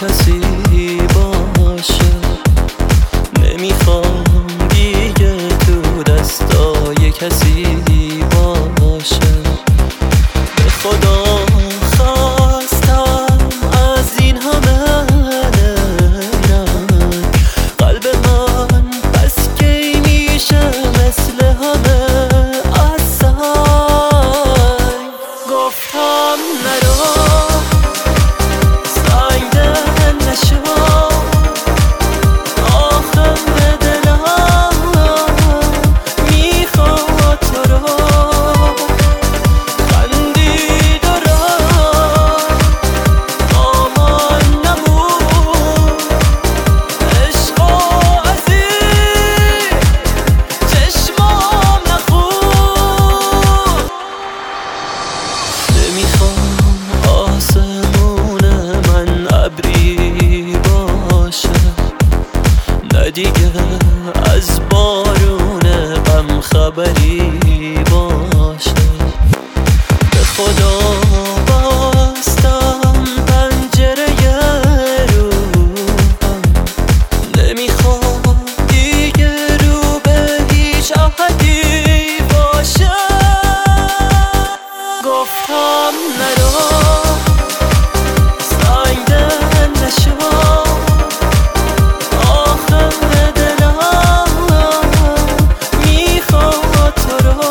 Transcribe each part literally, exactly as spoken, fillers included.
کسی باشه. نمیخوام دیگه تو دستای کسی باشه. به خدا خواستم از این همه نرم، قلب من پس کی میشه مثل همه از سنگ. گفتم نرو سنگ دل نشو، آخر دلم میخواد تو رو. خندید و رفت با من نمون، عشق و عزیز چشمام نخون. نمیخوام آسمون من ابری باشه، نه دیگه از بارون غم خبری باشه. به خدا بستم پنجره روحم، نمیخوام دیگه رو به هیچ احدی باشه. گفتم نرو سنگ دل نشو، آخر دلم میخواد تو رو.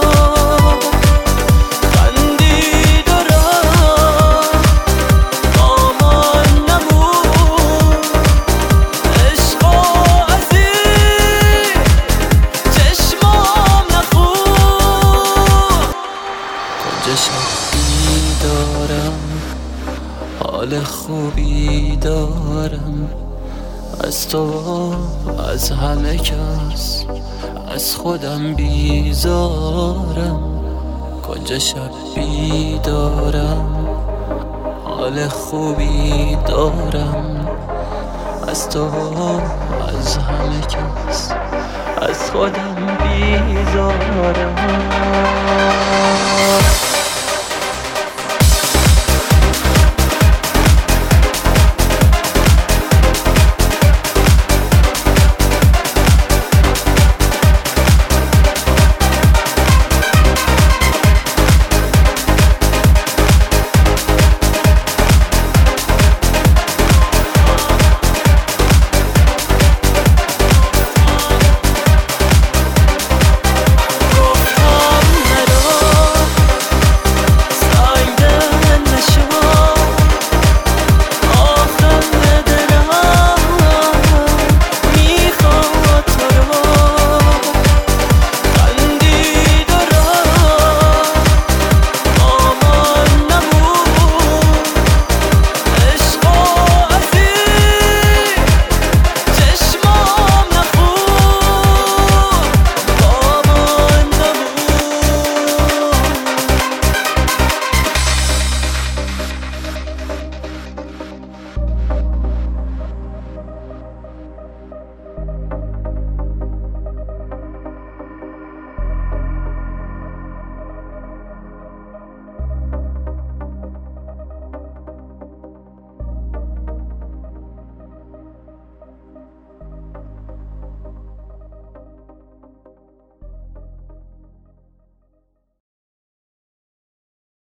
خندید و رفت با من نمون، عشق و عزیز چشمام نخون. کنج شب بیدارم، حال خوبی دارم، از تو از همه کس از خودم بیزارم. کنج شب بیدارم، حال خوبی دارم، از تو از همه کس از خودم بیزارم.